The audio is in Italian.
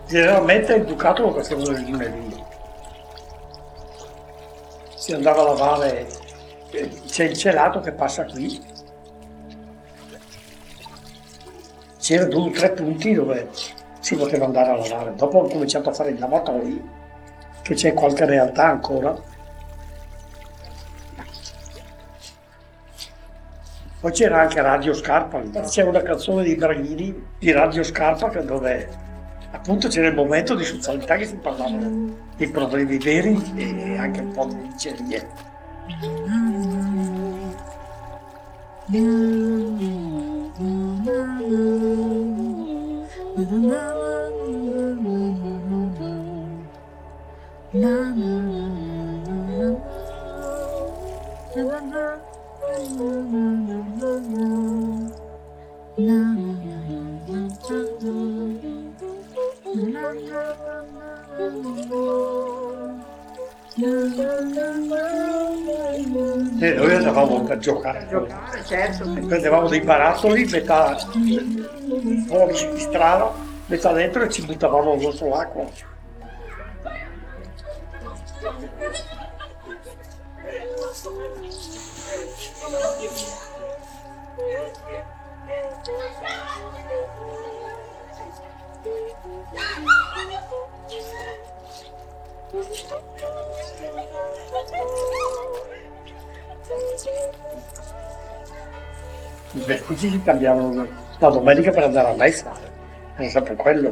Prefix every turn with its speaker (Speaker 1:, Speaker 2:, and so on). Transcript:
Speaker 1: Generalmente il bucato lo facevano il lunedì. Si andava a lavare, c'è il celato che passa qui, c'era due o tre punti dove si poteva andare a lavare. Dopo ho cominciato a fare i lavatori, che c'è qualche realtà ancora. Poi c'era anche Radio Scarpa, c'è una canzone di Braghini di Radio Scarpa dove appunto c'era il momento di socialità che si parlavano dei problemi veri e anche un po' di dicerie. E noi andavamo per giocare,
Speaker 2: Giocare, certo.
Speaker 1: prendevamo dei barattoli, metà fuori di strada, metà dentro e ci buttavamo addosso l'acqua. I vestiti si cambiavano la domenica per andare a messa, era sempre quello.